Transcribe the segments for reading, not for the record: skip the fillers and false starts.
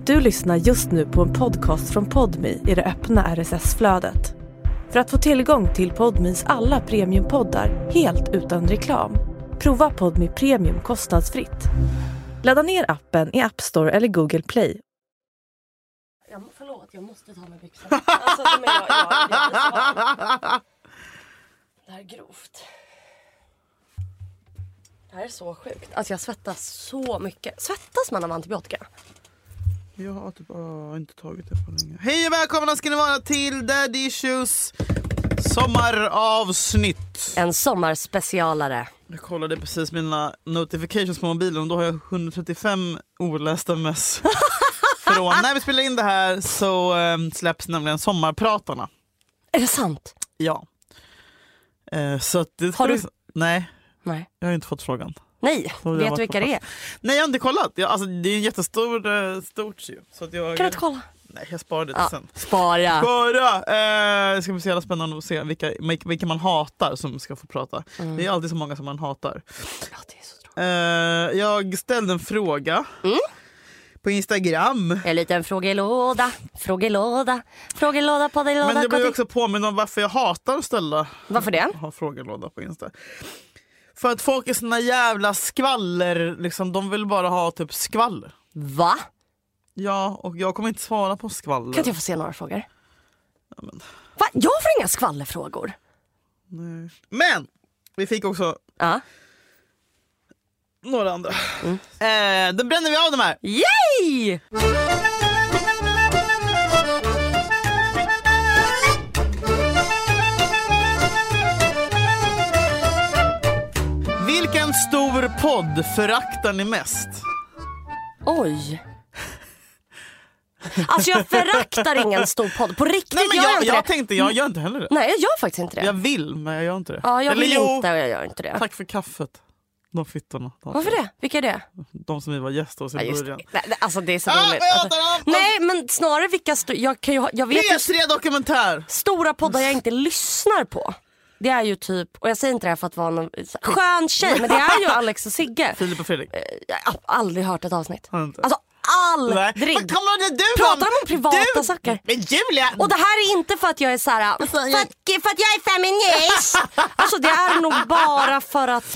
Du lyssnar just nu på en podcast från Podme i det öppna RSS-flödet. För att få tillgång till Podmes alla premiumpoddar helt utan reklam, prova Podme Premium kostnadsfritt. Ladda ner appen i App Store eller Google Play. Förlåt, jag måste ta mig byxor. Alltså, det här är grovt. Det här är så sjukt. Alltså jag svettas så mycket. Svettas man av antibiotika? Jag har typ inte tagit det på länge. Hej och välkomna ska ni vara till Daddy Issues sommaravsnitt. En sommarspecialare. Jag kollade precis mina notifications på mobilen och då har jag 135 olästa mess. Från när vi spelar in det här så släpps nämligen sommarpratarna. Är det sant? Ja. Så att det har du? Nej, Nej, jag har inte fått frågan. Nej, vet du vilka det är? Nej, jag har inte kollat. Alltså, det är en stort ju. Så att jag... Kan du inte kolla? Nej, jag sparade det sen. Spara! Det ska bli så jävla spännande att se vilka man hatar som ska få prata. Det är alltid så många som man hatar. Ja, det är så tråkigt. Jag ställde en fråga på Instagram. En liten frågelåda på dig låda. Men jag blev också påminn om varför jag hatar att ställa. Varför det? Ha frågelåda på Insta. För att folk är såna jävla skvaller, liksom, de vill bara ha typ skvaller. Va? Ja, och jag kommer inte svara på skvaller. Kan inte jag få se några frågor? Ja, men... Va? Jag får inga skvallerfrågor. Nej. Men vi fick också några andra. Då bränner vi av de här. Yay! Vilken stor podd föraktar ni mest? Oj. Alltså jag föraktar ingen stor podd. På riktigt. Nej, men jag gör inte heller det. Nej, jag gör faktiskt inte det. Jag vill, men jag gör inte det. Ja, jag vill jo, inte och jag gör inte det. Tack för kaffet. De fittorna. Varför det? Vilka är det? De som vi var gäster hos i början. Alltså det är så roligt. Nej, men snarare vilka jag vet P3 Dokumentär. Stora poddar jag inte lyssnar på. Det är ju typ, och jag säger inte det här för att vara någon skön tjej, men det är ju Alex och Sigge. Filip och Fredrik. Jag har aldrig hört ett avsnitt. Alltså aldrig. Men pratar de om privata saker? Men Julia. Och det här är inte för att jag är såhär för att jag är feminist. Alltså det är nog bara för att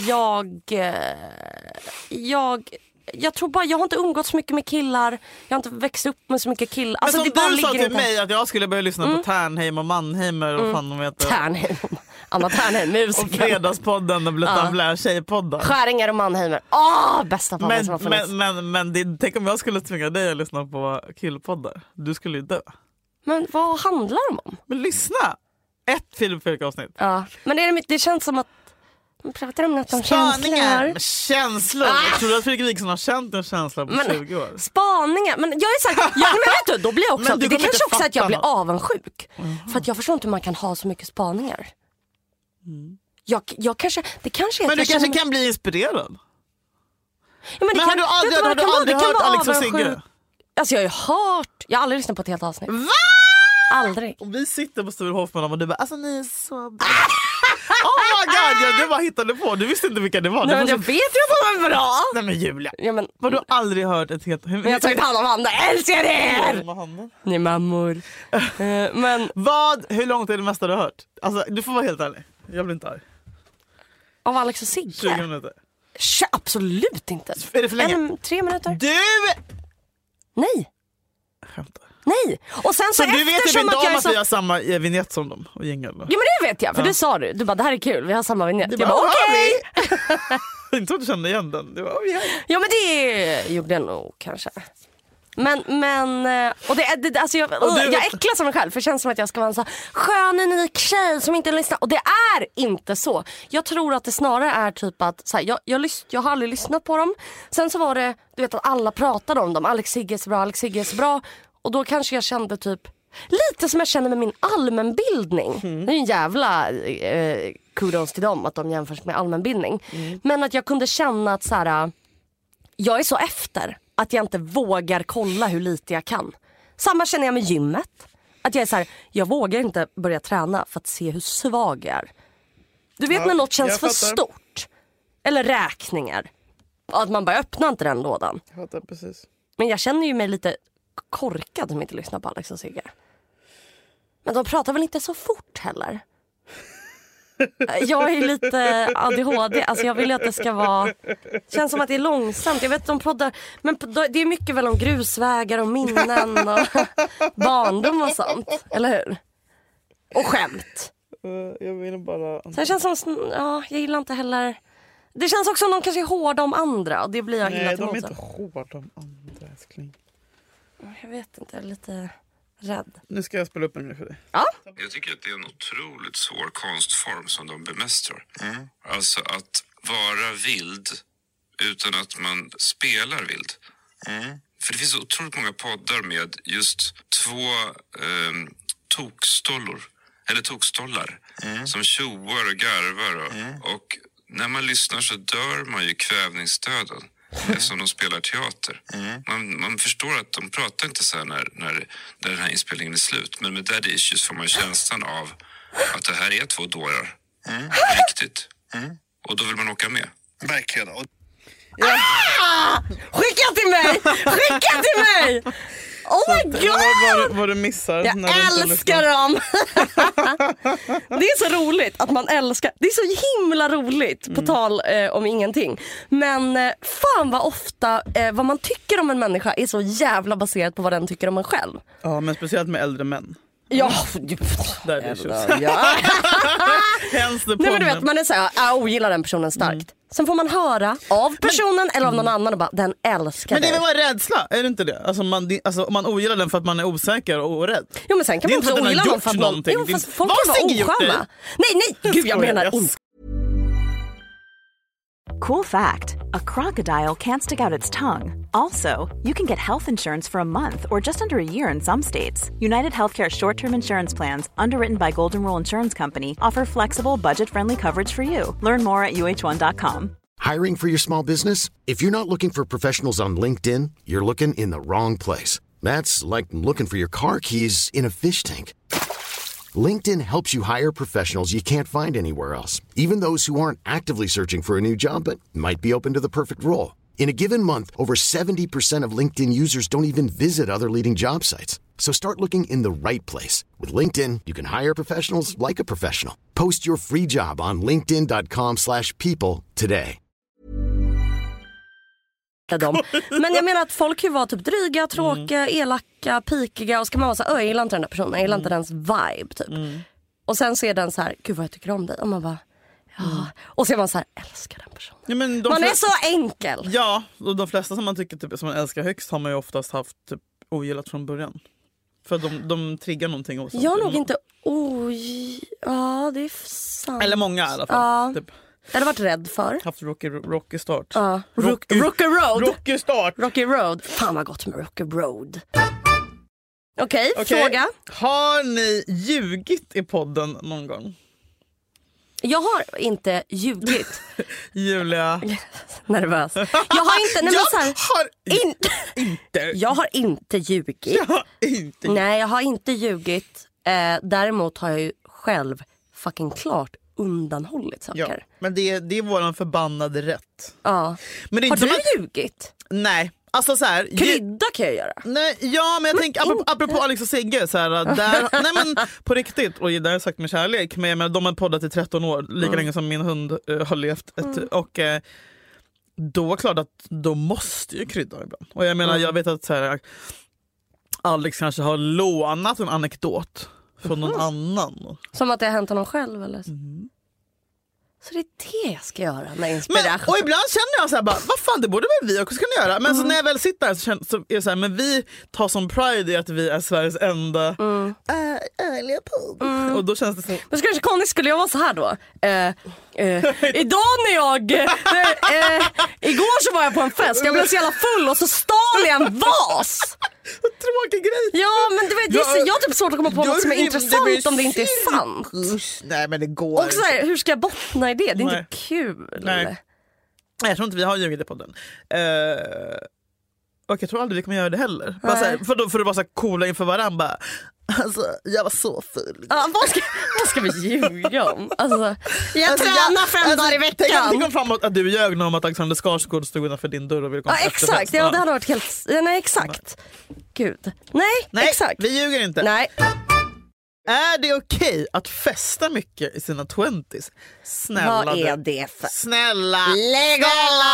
jag tror bara, jag har inte umgått så mycket med killar. Jag har inte växt upp med så mycket killar. Alltså, men det bara du sa till inte. mig att jag skulle börja lyssna på Ternheim och Mannheimer och fan de heter. Ternheim. Anna Ternheim, musiker. Och Fredagspodden och Blötan tjejpodden. Skäringer och Mannheimer. Bästa podden som har funnits. Men tänk om jag skulle tvinga dig att lyssna på killpoddar. Du skulle ju dö. Men vad handlar de om? Men lyssna! Ett Filip Fredrik avsnitt. Ja, men det känns som att de pratar om något om känslor. Känslor? Jag tror att Fredrik Wikingsson har känt en känsla på 20 år. Spaningar. Men jag är så här, men vet du, då blir jag också, det kanske också att jag blir avundsjuk. För att jag förstår inte hur man kan ha så mycket spaningar. Jag kanske, det kanske är. Men du kanske kan bli inspirerad. Ja, men har du aldrig hört Alex och Sigge? Alltså jag har aldrig lyssnat på ett helt avsnitt. Va? Aldrig. Och vi sitter på Sturehof med dem och du bara, alltså ni är så bra. Oh my god, du bara hittade på. Du visste inte vilka det var. Nej, men jag vet ju att de är bra. Nej men Julia, ja, men, har du aldrig hört ett helt... Men jag har tagit hand om handen, älskar er! Ni mammor. Men... Hur långt är det mesta du har hört? Alltså du får vara helt ärlig. Jag blir inte arg. Av Alex och Sigge? 20 minuter. Absolut inte. Är det för länge? 3 minuter. Du! Nej. Skämtar. Nej. Och sen så du vet typ inte om att vi har samma vignett som dem och gängel? Ja men det vet jag, för det sa du. Du bara, det här är kul, vi har samma vignett. Jag bara okej. Inte så att du kände igen den. Du bara, ja men det gjorde jag nog kanske. Men och alltså jag äcklar som mig själv, för det känns som att jag ska vara en så skön unik tjej som inte lyssnar, och det är inte så. Jag tror att det snarare är typ att så här, jag har aldrig lyssnat på dem. Sen så var det, du vet, att alla pratade om dem. Alex Sigge är så bra. Och då kanske jag kände typ lite som jag känner med min allmänbildning. Det är ju en jävla kudos till dem att de jämförs med allmänbildning. Men att jag kunde känna att så här, jag är så efter att jag inte vågar kolla hur lite jag kan. Samma känner jag med gymmet. Att jag är så här, jag vågar inte börja träna för att se hur svag jag är. Du vet när något känns för stort. Eller räkningar. Att man bara öppnar inte den lådan. Jag fattar precis. Men jag känner ju mig lite korkad som inte lyssnar på Alex och Sigge. Men de pratar väl inte så fort heller. Jag är lite ADHD. Alltså jag vill ju att det ska vara... Känns som att det är långsamt. Jag vet att de poddar... Men det är mycket väl om grusvägar och minnen och barndom och sånt. Eller hur? Och skämt. Jag vill bara... Så det känns som... Ja, jag gillar inte heller... Det känns också som de kanske är hårda om andra. Och det blir jag illa till. Nej, de är inte hårda om andra, älskling. Jag vet inte, jag är lite rädd. Nu ska jag spela upp en grej för dig. Ja. Jag tycker att det är en otroligt svår konstform som de bemästrar. Alltså att vara vild utan att man spelar vild. För det finns otroligt många poddar med just två tokstollor. Eller tokstollar. Som tjoar och garvar. Och när man lyssnar så dör man ju kvävningsdöden. Eftersom de spelar teater. Man förstår att de pratar inte så här när den här inspelningen är slut. Men med Daddy Issues får man känslan av att det här är två dårar. Riktigt. Och då vill man åka med. Verkligen. Skicka till mig! Skicka till mig! Oh my god! Vad du missar. Jag älskar dem! Det är så roligt att man älskar. Det är så himla roligt på tal om ingenting. Men fan vad ofta vad man tycker om en människa är så jävla baserat på vad den tycker om en själv. Ja, men speciellt med äldre män. Ja, Där är det Nej, men du vet, man är så här, jag ogillar den personen starkt. Sen får man höra av personen eller av någon annan och bara, den älskar dig. Men det dig. är väl rädsla, är det inte det? Alltså man ogillar den för att man är osäker och rädd. Jo, men sen kan man också ogilla någon för att man... Jo, fast folk kan vara osköna. Nej, gud, jag menar inte. Cool fact, a crocodile can't stick out its tongue. Also, you can get health insurance for a month or just under a year in some states. United Healthcare short-term insurance plans, underwritten by Golden Rule Insurance Company, offer flexible, budget-friendly coverage for you. Learn more at uh1.com. Hiring for your small business? If you're not looking for professionals on LinkedIn, you're looking in the wrong place. That's like looking for your car keys in a fish tank. LinkedIn helps you hire professionals you can't find anywhere else, even those who aren't actively searching for a new job but might be open to the perfect role. In a given month, over 70% of LinkedIn users don't even visit other leading job sites. So start looking in the right place. With LinkedIn, you can hire professionals like a professional. Post your free job on linkedin.com/people today. Men jag menar att folk kan ju vara typ dryga, tråkiga, elaka, pikiga. Och ska man vara så här, jag gillar inte den där personen, jag gillar inte dens vibe typ. Och sen ser den så här, gud vad jag tycker om dig. Och man bara, ja. Och så är man så här, älskar den personen. Ja, men man är så enkel. Ja, och de flesta som man tycker typ, som man älskar högst har man ju oftast haft typ, ogillat från början. För de triggar någonting hos jag nog inte, ja det är sant. Eller många i alla fall. Typ. Jag hade varit rädd för. Haft rocky start. Ja, Rocky Road. Rocky start. Rocky Road. Fan vad gott med Rocky Road. Okej, fråga. Har ni ljugit i podden någon gång? Jag har inte ljugit. Julia. Nervös. Jag har inte... Nej, inte. Jag har inte ljugit. Nej, jag har inte ljugit. Däremot har jag ju själv fucking klart undanhållit saker. Ja, men det är våran förbannade rätt. Ja. Men det är har inte du ljugit? Nej. Alltså så här, krydda kan jag göra. Nej, ja, men jag tänker apropå Alex och Sigge så här, där, nej men på riktigt, och det har jag sagt med kärlek, men de har poddat i 13 år, lika länge som min hund har levt och då var det klart att då måste ju krydda ibland. Och jag menar, jag vet att så här, Alex kanske har lånat en anekdot från någon annan. Som att det har hänt honom själv eller? Så det är det jag ska göra med inspiration. Och ibland känner jag så här bara, vad fan, det borde väl vi också kunna göra. Men så när jag väl sitter här så är det så här, men vi tar som pride i att vi är Sveriges enda ärliga podd. Och då känns det så. Men kanske konstigt skulle jag vara så här då. Idag när jag igår så var jag på en fest. Jag blev så jävla full och så stal jag en vas. Tråkig grej. Ja, men du vet, jag har typ svårt att komma på något som är intressant om det inte är sant. Nej, men det går. Och så här, hur ska jag bottna i det? Det är inte kul. Nej, jag tror inte vi har ljugit i podden. Och jag tror aldrig vi kommer göra det heller. Bara så här, för att vara så coola inför varandra. Alltså, jag var så full. Vad ska vi ljuga om? Alltså, jag tränar 5 dagar i veckan. Tänk om framåt att du ljög om att Alexander Skarsgård stod utanför din dörr och ville komma efter exakt. fest. Ja, det hade varit helt... Nej, exakt. Gud. Nej, exakt. Vi ljuger inte. Nej. Är det okej att festa mycket i sina 20s? Snälla. Vad är det för... Snälla. Lägg av!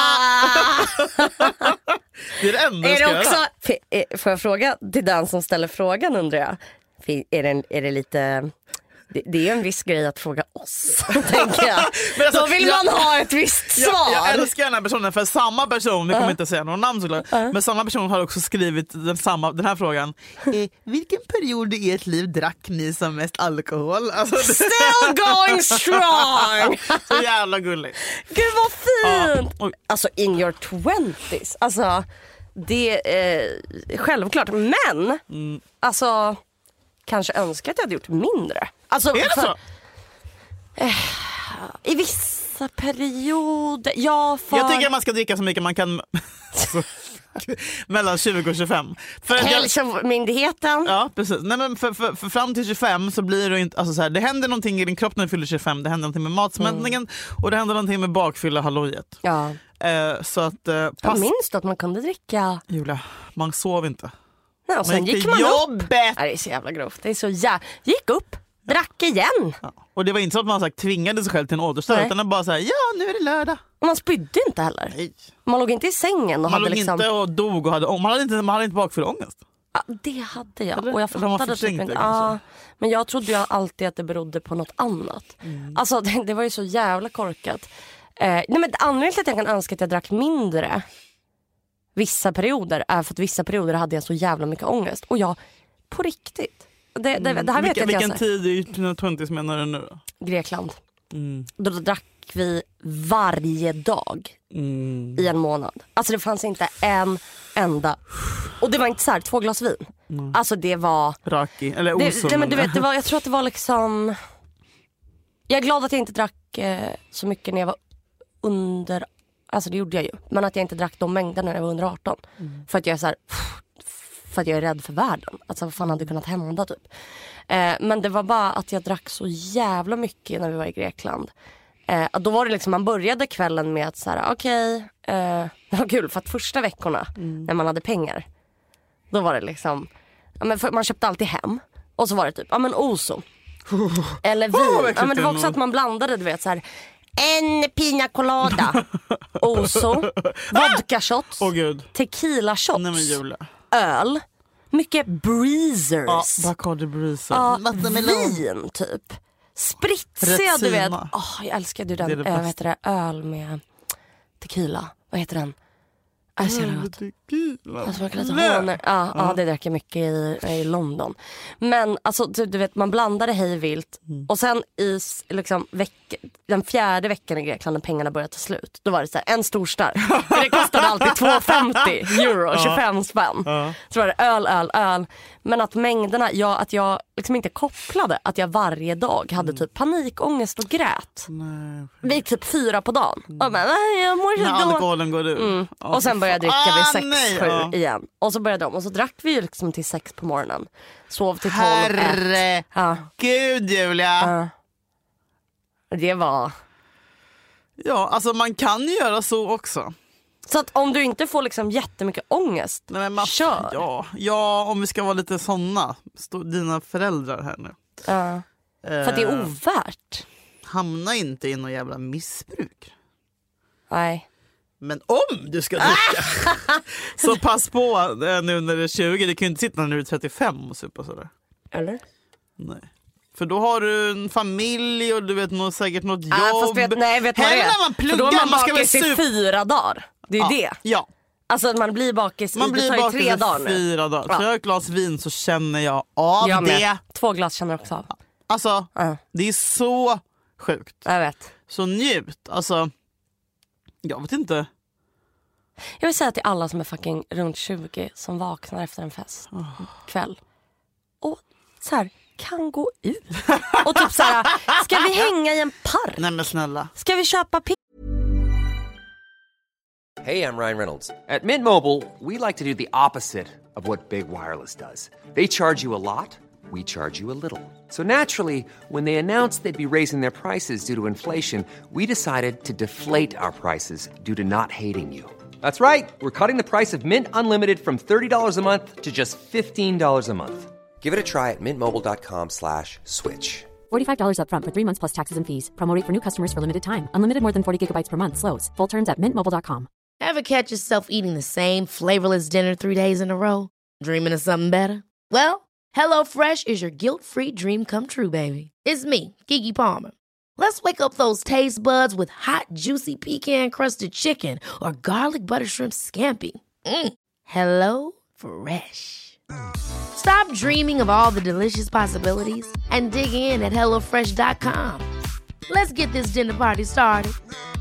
Det är det enda Är jag det ska också... göra. Får jag fråga till den som ställer frågan, undrar jag? Är det lite... Det är ju en viss grej att fråga oss, tänker jag. Men alltså, då vill man ha ett visst svar. Jag älskar den här personen, för samma person, vi kommer inte säga någon namn såklart, men samma person har också skrivit den här frågan. Vilken period i ert liv drack ni som mest alkohol? Alltså, Still going strong! Så jävla gulligt. Gud vad fint! Ja. Alltså in your 20s. Alltså det är självklart. Men alltså kanske önskar att jag hade gjort mindre. Alltså, är det så? I vissa perioder. Jag tycker att man ska dricka så mycket man kan. Mellan 20 och 25. Hälsomyndigheten. Ja, precis. Nej, men för fram till 25 så blir det inte, alltså så här, det händer någonting i din kropp när du fyller 25. Det händer någonting med matsmältningen och det händer någonting med bakfylla hallojet. Ja. Så att Jag minns att man kunde dricka. Julia, man sov inte. Nej, och sen gick man jobbet. upp. Nej, det är så jävla grovt. Det är så gick upp, drack igen. Ja. Och det var inte så att man tvingade sig själv till en återställare, utan det bara så här, ja nu är det lördag. Och man spydde inte heller. Nej. Man låg inte i sängen och Man hade låg liksom... inte och dog och man hade inte bakfylla ångest. Ja, det hade jag. Eller? Och jag fattade typ inte. Ja, men jag trodde ju alltid att det berodde på något annat. Alltså det var ju så jävla korkat. Nej, men anledningen till att jag kan önska att jag drack mindre vissa perioder är för att vissa perioder hade jag så jävla mycket ångest. Och jag, på riktigt. Det här vet jag vilken tid i 20s menar du nu då? Grekland. Då drack vi varje dag i en månad. Alltså det fanns inte en enda. Och det var inte så här 2 glas vin. Alltså det var Raki, eller oson. Nej, men du vet, jag tror att det var liksom... Jag är glad att jag inte drack så mycket när jag var under... Alltså det gjorde jag ju. Men att jag inte drack de mängderna när jag var under 18. För att jag är så här... För att jag är rädd för världen. Alltså vad fan hade kunnat hända typ. Men det var bara att jag drack så jävla mycket när vi var i Grekland. Då var det liksom, man började kvällen med att så här, okej, det var kul för att första veckorna när man hade pengar, då var det liksom, ja, men man köpte alltid hem. Och så var det typ, ja men oso. Eller vin. Ja, men det var också att man blandade, du vet så här, en pina colada, oso, vodka shots, tequila shots. Nej, men Julia. Öl, mycket breezers. Ja, Bacardi breezer. Ja, vin typ. Spritsiga, du vet. Jag älskade den öl med tequila. Vad heter den? Jag smakar lite honor. Ja, det drack jag mycket i London. Men alltså du vet, man blandade hej vilt. Och sen i liksom den 4:e veckan i Grekland när pengarna började ta slut, då var det så här, en stor stark. För det kostade alltid 2,50 euro, 25 spänn. Så var det öl. Men att mängderna, att jag liksom inte kopplade att jag varje dag hade typ panikångest och grät. Vi typ 4 på dagen. Och men, jag mår när alkoholen går ur. Och sen började jag dricka vid 6-7 igen. Och så började och så drack vi ju liksom till 6 på morgonen. Sov till 12-1. Herregud, Julia. Det var... Ja, alltså man kan ju göra så också. Så att om du inte får liksom jättemycket ångest, kör. Ja, om vi ska vara lite såna. Dina föräldrar här nu. För att det är ovärt. Hamna inte i någon jävla missbruk. Nej. Men om du ska dricka så pass på nu när du är 20. Du kan ju inte sitta när du är 35 och supa sådär. Eller? Nej. För då har du en familj och du vet säkert något jobb. Fast vet vad det är? När man pluggar, för då är man man ska bakis i 4 dagar. Det är det. Ja. Alltså man blir bakis i 3 dagar nu. 4 dagar. Så jag har ett glas vin så känner jag av det. Med. 2 glas känner jag också av. Alltså, det är så sjukt. Jag vet. Så njut. Alltså, jag vet inte. Jag vill säga till alla som är fucking runt 20 som vaknar efter en fest kväll och så här kan gå ut och typ så här, ska vi hänga i en park? Nej men snälla. Ska vi köpa Hey, I'm Ryan Reynolds. At Mint Mobile, we like to do the opposite of what Big Wireless does. They charge you a lot, we charge you a little. So naturally, when they announced they'd be raising their prices due to inflation, we decided to deflate our prices due to not hating you. That's right. We're cutting the price of Mint Unlimited from $30 a month to just $15 a month. Give it a try at mintmobile.com/switch. $45 up front for 3 months plus taxes and fees. Promo rate for new customers for limited time. Unlimited more than 40 gigabytes per month. Slows full terms at mintmobile.com. Ever catch yourself eating the same flavorless dinner 3 days in a row? Dreaming of something better? Well, HelloFresh is your guilt-free dream come true, baby. It's me, Keke Palmer. Let's wake up those taste buds with hot, juicy pecan-crusted chicken or garlic butter shrimp scampi. Hello Fresh. Stop dreaming of all the delicious possibilities and dig in at HelloFresh.com. Let's get this dinner party started.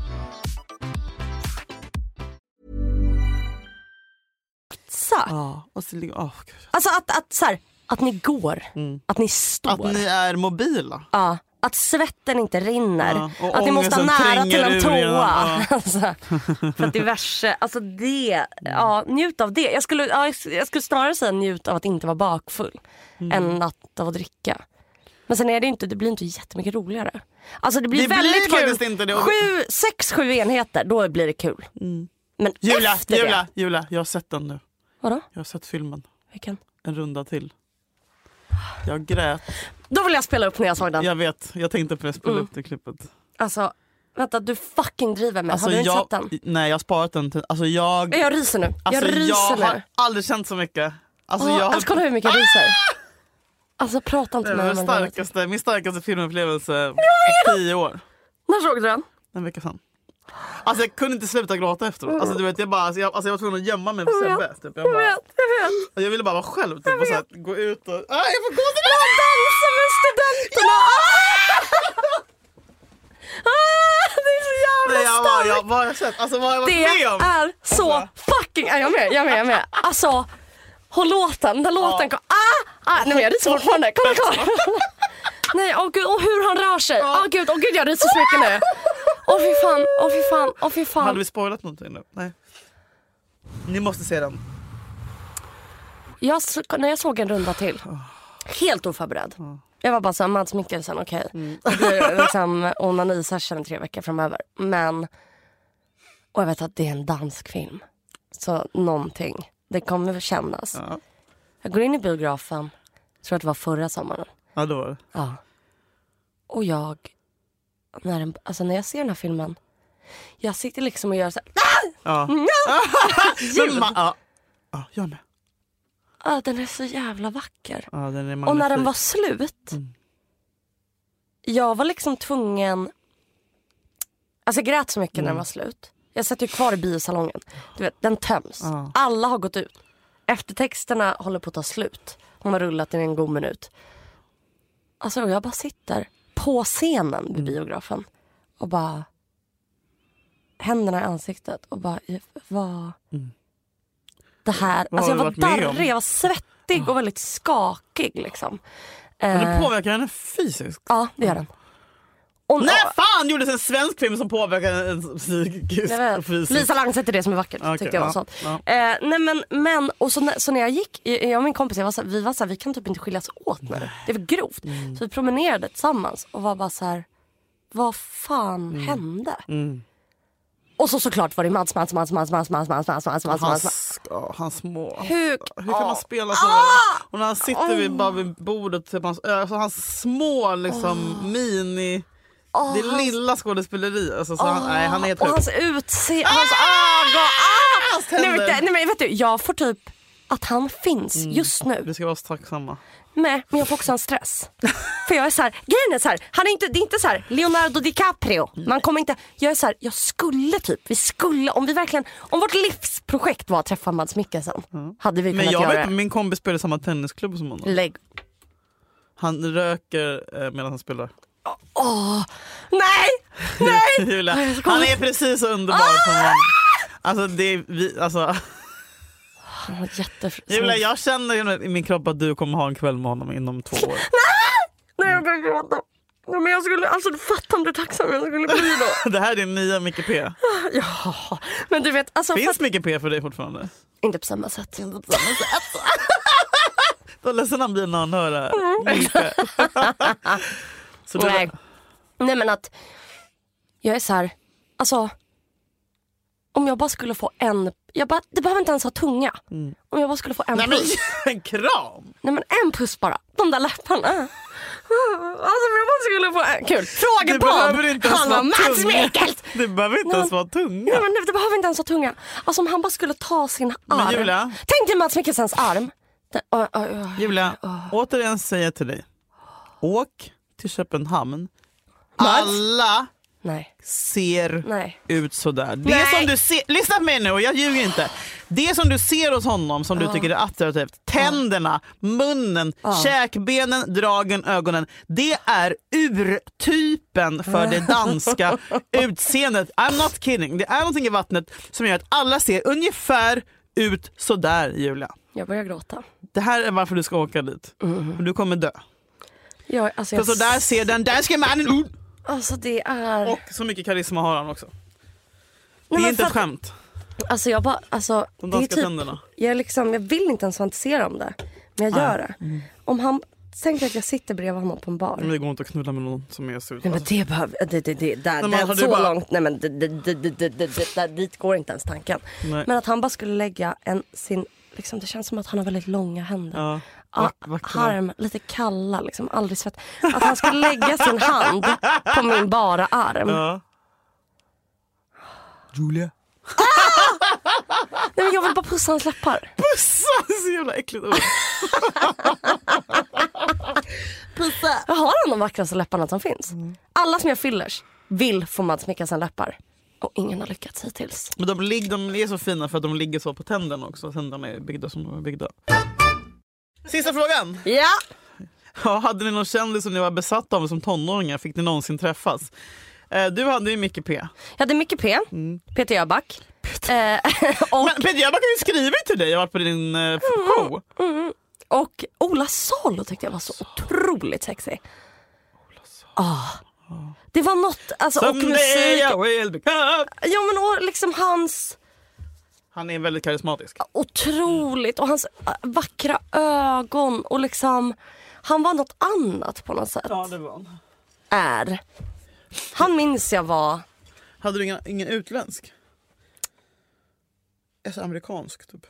Alltså att så här, att ni går, att ni står. Att ni är mobila. Ja, att svetten inte rinner. Ja, att ni måste ha nära till en toa. Ja. Alltså, för att diverse, alltså det, njut av det. Jag skulle snarare säga njut av att inte vara bakfull än av att dricka. Men sen är det inte, det blir inte jättemycket roligare. Alltså det blir väldigt kul. Inte det. 6-7 enheter, då blir det kul. Men Julia, jag har sett den nu. Vadå? Jag har sett filmen. Vilken? En runda till. Jag grät. Då vill jag spela upp när jag såg den. Jag vet, jag tänkte på det, spela upp det klippet. Alltså, vänta, du fucking driver med. Alltså, har du inte sett den? Nej, jag har sparat den till, alltså jag ryser nu. Jag har aldrig känt så mycket. Alltså kolla hur mycket jag ryser. Alltså prata inte med mig. Min starkaste filmupplevelse på 10 år. När såg du den? En vecka sedan. Alltså jag kunde inte sluta gråta efteråt. Alltså du vet, jag var tvungen att gömma mig för Sebbe. Typ. Jag vet. Jag ville bara vara själv typ, och så här, gå ut och jag får gå till det. Dansa med studenterna. Det är så jävla starkt. Vad har jag sett? Alltså vad har jag varit med om? Det är så fucking... Jag är med. Alltså, låten kom... Nej men jag ryser fortfarande. Kolla. Nej, gud, hur han rör sig. Gud, jag ryser så mycket nu. Fy fan. Hade vi spoilat någonting nu? Nej. Ni måste se den. När jag såg en runda till, helt oförberedd. Jag var bara så här, Mads Mikkelsen, okej. Det är liksom onani-session 3 veckor framöver. Och jag vet att det är en dansk film. Så någonting, det kommer kännas. Ja. Jag går in i biografen, tror att det var förra sommaren. Ja, då var det. Ja. Och när jag ser den här filmen, jag sitter liksom och gör så här. Jag med. Den är så jävla vacker. Den är magnifik. Och när den var slut, jag var liksom tvungen, alltså jag grät så mycket när den var slut. Jag satt ju kvar i biosalongen. Du vet, den töms. Alla har gått ut. Eftertexterna håller på att ta slut. Hon har rullat in en god minut. Alltså jag bara sitter på scenen vid biografen och bara händerna i ansiktet och bara vad det här, alltså jag var darrig, jag var svettig och väldigt skakig liksom. Men det påverkar henne fysiskt? Ja, det gör den. När fan gjordes en svensk film som påverkar en psykiskt och fysiskt? Lisa Lang sätter det som är vackert, tyckte jag var sånt. Nej men och så när jag gick, jag och min kompis, vi var så här, vi kan typ inte skiljas åt nu. Det var grovt. Så vi promenerade tillsammans och var bara så här, vad fan hände? Och såklart var det Mads. Han små. Hur kan man spela så? Och när han sitter vid bordet typ, hans små liksom mini. Det är lilla skådespeleri. Alltså, så han är helt och hans utseende, hans ögon. Nej men vet du, jag får typ att han finns just nu. Vi ska vara tacksamma. Nej, men jag får också en stress. För jag är så här, grejen är så här, det är inte så här Leonardo DiCaprio. Man kommer inte, jag är så här, vi skulle om vårt livsprojekt var att träffa Mads Mikkelsen, hade vi kunnat göra det. Men jag vet, min kompis spelar samma tennisklubb som honom. Han röker medan han spelar. Nej. Julia, han är precis så underbar som han. Alltså det är Julia, jag känner i min kropp att du kommer ha en kväll med honom inom 2 år. Nej, jag börjar gråta. Ja, men jag skulle, alltså du fattar hur tacksam jag skulle bli då. Det här är din nya Micke P. Ja, men du vet, alltså finns Micke P för dig fortfarande? Inte på samma sätt. Då ledsen han blir när han hör det här. Så Nej men att jag är så här, alltså om jag bara skulle få det behöver inte ens ha tunga. Om jag bara skulle få en puss. En kram. Nej men en puss bara. De där läpparna. Alltså om jag bara skulle få kul. Frågepodd. Han var Mats Mikkels. Det behöver inte ens vara tunga. Nej men det behöver inte ens vara tunga. Alltså om han bara skulle ta sin arm. Men Julia, tänk dig Mats Mikkelsens arm. Julia, återigen säger jag till dig. Åk till Köpenhamn. Alla ser ut sådär. Det som du ser, lyssna på mig nu och jag ljuger inte. Det som du ser hos honom som du tycker är attraktivt, tänderna, munnen, käkbenen, dragen, ögonen, det är urtypen för det danska utseendet. I'm not kidding. Det är någonting i vattnet som gör att alla ser ungefär ut sådär, Julia. Jag börjar gråta. Det här är varför du ska åka dit. Och du kommer dö. För så där ser den danska mannen ut. Alltså det är... Och så mycket karisma har han också. Det är inte ett skämt. Alltså jag bara... Alltså, de danska tänderna. Jag vill inte ens fantisera om det. Men jag gör det. Om han tänker att jag sitter bredvid honom på en bar. Men det går inte att knulla med någon som är sur. Nej men det behöver... Det är så bara... långt... Nej men dit går inte ens tanken. Nej. Men att han bara skulle lägga sin... Liksom, det känns som att han har väldigt långa händer. Arm, lite kalla, liksom, aldrig svett. Att han skulle lägga sin hand på min bara arm. Julia. Nej men jag vill bara pussa hans läppar. Pussa, det är så jävla äckligt ord. Pussa. Jag har de vackraste läpparna som finns. Alla som jag fillers vill få Mats Mikkelsen läppar. Och ingen har lyckats hittills. Men de är så fina för att de ligger så på tänderna också. Tänderna är byggda som de är byggda. Sista frågan. Ja, hade ni någon kändis som ni var besatt av som tonåringar? Fick ni någonsin träffas? Du hade ju Micke P. Jag hade Micke P. Peter Jöback. Men Peter Jöback har ju skrivit till dig och varit på din show. Och Ola Salo tyckte jag var så otroligt sexy. Det var något, alltså, och musik. Ja men och liksom hans... Han är väldigt karismatisk. Otroligt. Och hans vackra ögon. Och liksom, han var något annat på något sätt. Ja, det var han. Han minns jag var... Hade du ingen utländsk? Alltså amerikansk typ.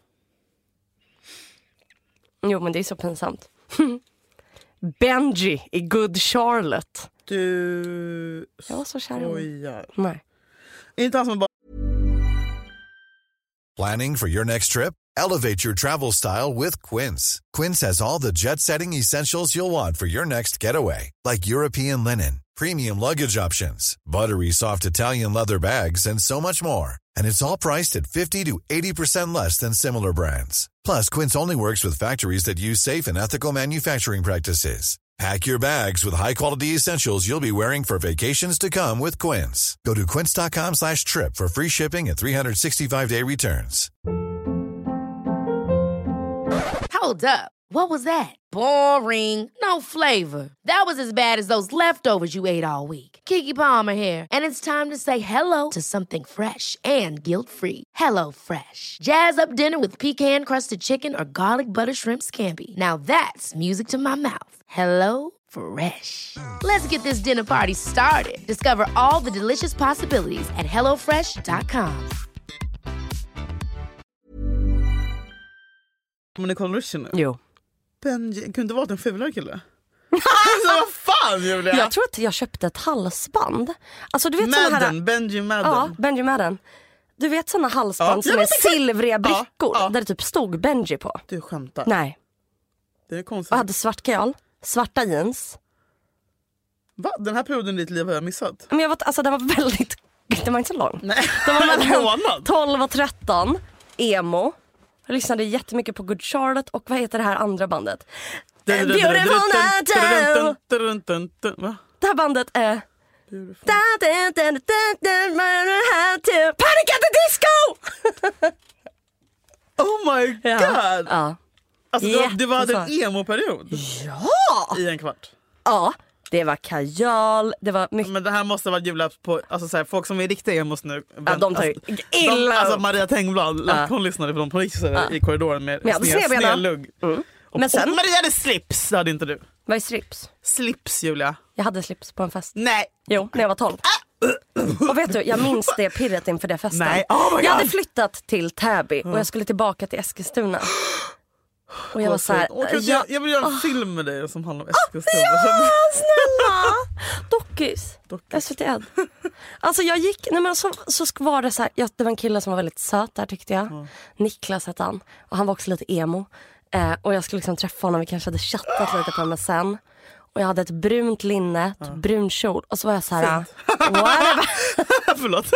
Jo men det är så pinsamt. Benji i Good Charlotte. Jag var så kär. Nej. Inte han som bara... Planning for your next trip? Elevate your travel style with Quince. Quince has all the jet-setting essentials you'll want for your next getaway. Like European linen, premium luggage options, buttery soft Italian leather bags, and so much more. And it's all priced at 50 to 80% less than similar brands. Plus, Quince only works with factories that use safe and ethical manufacturing practices. Pack your bags with high-quality essentials you'll be wearing for vacations to come with Quince. Go to quince.com/trip for free shipping and 365-day returns. Hold up. What was that? Boring. No flavor. That was as bad as those leftovers you ate all week. Keke Palmer here, and it's time to say hello to something fresh and guilt-free. Hello Fresh. Jazz up dinner with pecan-crusted chicken or garlic butter shrimp scampi. Now that's music to my mouth. Hello Fresh. Let's get this dinner party started. Discover all the delicious possibilities at hellofresh.com. Men det kollar Richie nu? Jo. Benji, kunde vara en fulare kille? Alltså vad fan Julia? Jag tror att jag köpte ett halsband. Alltså du vet Madden, här... Benji Madden. Ja, Benji Madden. Du vet såna halsband som är silvriga brickor där det typ stod Benji på. Du skämtar. Nej. Det är konstigt. Jag hade svart kajal, svarta jeans. Va? Den här perioden i ditt liv har jag missat. Men den var väldigt... Den var inte så lång. Nej. Den var mellan 12 och 13. Emo. Jag lyssnade jättemycket på Good Charlotte och vad heter det här andra bandet? Beautiful Night. Va? Det här bandet är Panic at the Disco. Oh my god. Ja. Alltså det var en emo-period. Ja. I en kvart. Ja. Det var kajal, det var mycket... Men det här måste vara julafton på, alltså så här, folk som är riktiga emos nu. Ja, de tar ju illa. Alltså Maria Tengblad, hon lyssnade på dem på riktigt i korridoren med snedlugg. Men sen... Men det hade slips, det hade inte du. Vad är slips? Slips, Julia. Jag hade slips på en fest. Nej. Jo, när jag var 12. Och vet du, jag minns det pirret inför det festen. Nej. Jag hade flyttat till Täby och jag skulle tillbaka till Eskilstuna. Och jag var så här, jag vill göra en film med dig som handlar om Eskilstuna. Ja, snälla! Dockis. SVT. Alltså jag gick, nej men så var det så här, det var en kille som var väldigt söt där tyckte jag. Niklas hette han. Och han var också lite emo. Och jag skulle liksom träffa honom, vi kanske hade chattat lite på sen. Och jag hade ett brunt linne, ett brun kjol. Och så var jag så här, förlåt.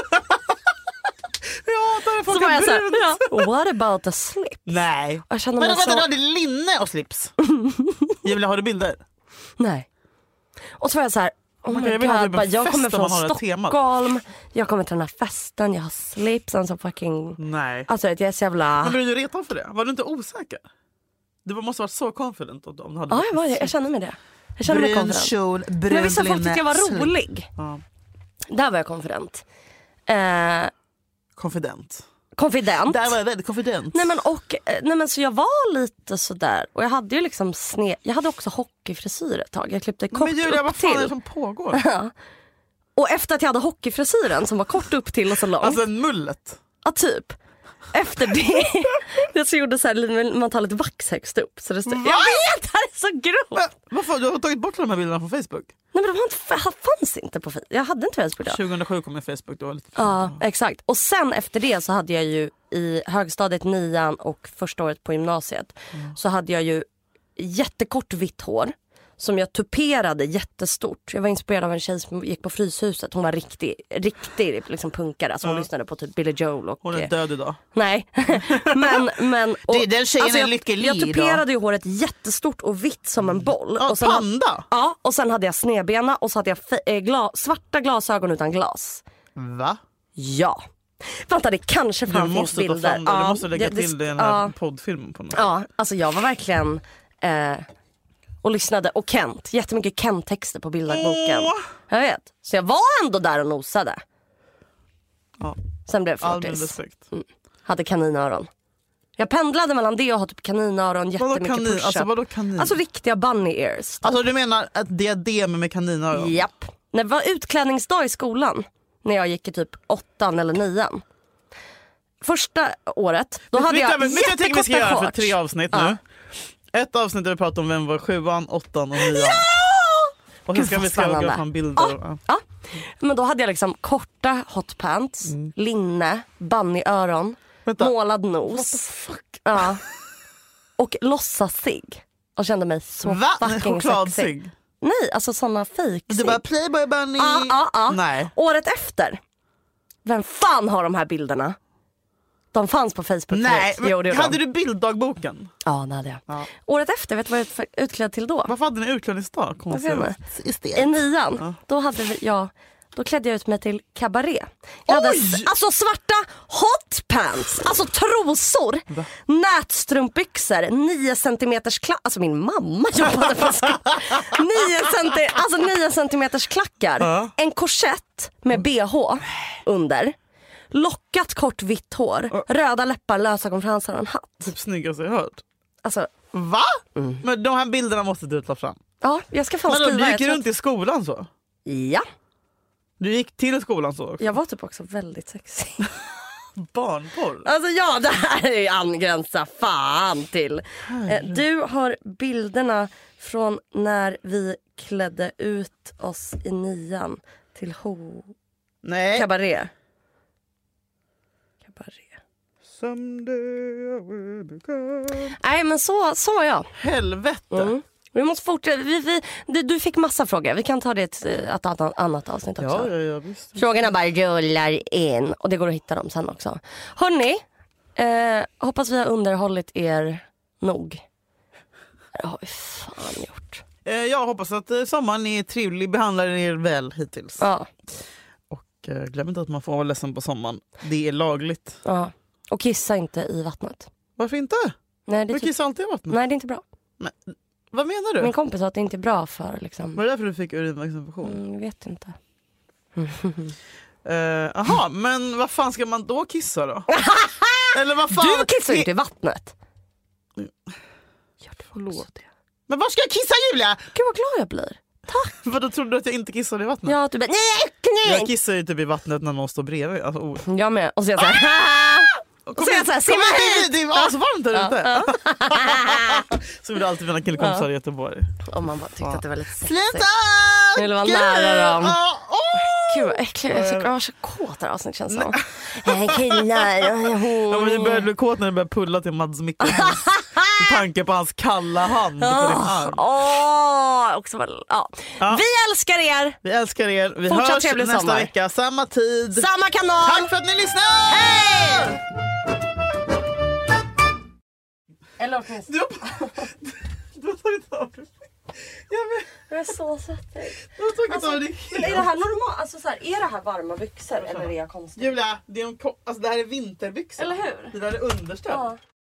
Så var jag så här, what about the slips? Nej. Jag kände men mig vänta, du hade linne och slips. Julia, har du bilder? Nej. Och så var jag så här, oh my God, jag kommer från Stockholm. Jag kommer till den här festen, jag har slips, så fucking... Nej. Alltså jag är så jävla... Men blev du retad för det? Var du inte osäker? Du måste varit så confident om du hade... Ja, jag kände mig det. Jag kände mig confident. Kjol, men vissa folk tyckte jag var rolig. Ja. Där var jag confident. Confident. Där var jag väldigt confident. Nej men så jag var lite sådär. Och jag hade ju liksom jag hade också hockeyfrisyr ett tag. Jag klippte kort men Julia, vad fan till. är det som pågår? Och efter att jag hade hockeyfrisyren som var kort upp till och så långt. Alltså en mullet. Ja, typ. Efter det så gjorde så här, man tar lite vax högst upp. Så det jag vet, det här är så grovt. Varför? Du har tagit bort de här bilderna från Facebook? Nej, men de fanns inte på Facebook. Jag hade inte Facebook då. 2007 kom jag Facebook. Då lite ja, exakt. Och sen efter det så hade jag ju i högstadiet 9 och första året på gymnasiet så hade jag ju jättekort vitt hår som jag tuperade jättestort. Jag var inspirerad av en tjej som gick på Fryshuset. Hon var riktig liksom punkare. Alltså hon lyssnade på typ Billy Joel. Och, hon är död idag. Nej. men och, det är den tjejen alltså, är lycklig. Jag tuperade ju håret jättestort och vitt som en boll. Ja, och sen panda? Ja, och sen hade jag snedbena och så hade jag svarta glasögon utan glas. Va? Ja. Vänta, det kanske finns bilder. Du måste lägga till det i den här poddfilmen på något. Ja, alltså jag var verkligen... och lyssnade. Och Kent, jättemycket Kent-texter på bilddagboken. Jag vet. Så jag var ändå där och nosade. Ja. Sen blev jag 40. Hade kaninöron. Jag pendlade mellan det och ha typ kaninöron, jättemycket push-up. Alltså vadå kanin? Alltså riktiga bunny ears. Alltså du menar ett diadem med kaninöron? Japp. När det var utklädningsdag i skolan, när jag gick i typ 8 eller 9. Första året, då hade jag jättekorta vi ska göra shorts. för 3 avsnitt nu. Ett avsnitt där vi pratar om vem var 7:an, 8:an och 9:an. Ja! Och sen ska vi skriva fram bilder. Ja. Men då hade jag liksom korta hotpants, linne, bunnyöron, målad nos. What the fuck? Ja. Och låtsasig. Och kände mig så fucking sexy. Nej, alltså såna fake. Du bara Playboy bunny. Ja. Nej. Året efter. Vem fan har de här bilderna? De fanns på Facebook. Nej, hade du bilddagboken? Ja, det hade jag. Ja. Året efter, vet du vad jag var utklädd till då? Varför hade ni utklädningsdag? I 9:an, då klädde jag ut mig till cabaret. Jag hade alltså svarta hotpants, alltså trosor, nätstrumpbyxor, 9 centimeters klackar. Alltså min mamma jobbade på 9 centimeters klackar, en korsett med BH under. Lockat kort vitt hår, röda läppar, lösögonfransar och en hatt. Typ snyggaste jag hört. Alltså, va? Men de här bilderna måste du ta fram. Ja, jag ska fan skriva. Men du gick runt i skolan så? Ja. Du gick till skolan så också? Jag var typ också väldigt sexig. Barnporr? Alltså ja, det här är ju angränsar fan till. Du har bilderna från när vi klädde ut oss i 9:an till cabaret. Someday I will become... Nej, men så var jag. Helvete. Vi måste fortsätta. Du fick massa frågor. Vi kan ta det i ett annat avsnitt också. Ja, visst. Frågorna bara rullar in. Och det går att hitta dem sen också. Hörrni, hoppas vi har underhållit er nog. Det har vi fan gjort. Jag hoppas att sommaren är trevlig. Behandlar er väl hittills. Ja. Och glöm inte att man får vara ledsen på sommaren. Det är lagligt. Ja. Och kissa inte i vattnet. Varför inte? Nej, du kissar alltid i vattnet. Nej, det är inte bra. Men, vad menar du? Min kompis sa att det inte är bra för liksom... Var det därför du fick urinvägsinfektion? Jag vet inte. Aha, men vad fan ska man då kissa då? Eller vad fan? Du kissar inte i vattnet. Förlåt. Men var ska jag kissa, Julia? Gud vad glad jag blir. Tack. Vadå, trodde du att jag inte kissade i vattnet? Ja, du bara nej. Jag kissar ju typ i vattnet när någon står bredvid. Alltså, jag med. Och så jag såhär och så jag såhär, simma hit. Det är så varmt där ute. Så vill alltid mina killkompisar i Göteborg. Och man bara tyckte att det var lite sexigt. Sluta! Jag ville vara nära dem. Gud vad äckligt. Jag var så kåt där avsnitt känns som. Killar. Ja, men jag började bli kåt när jag började pulla till Mads mikrofon. Med tanke på hans kalla hand på din arm. Också väl, Vi älskar er. Vi älskar er. Vi Fortsatt hörs nästa sommar. vecka. Samma tid. Samma kanal. Tack för att ni lyssnar. Hej! Eller åtminstone. Du har tagit av dig. Jag är så svettig. Du har tagit av dig. Men är det här normalt? Alltså så här, är det här varma byxor eller är jag konstig? Julia, det här är vinterbyxor. Eller hur? Det där är understöd.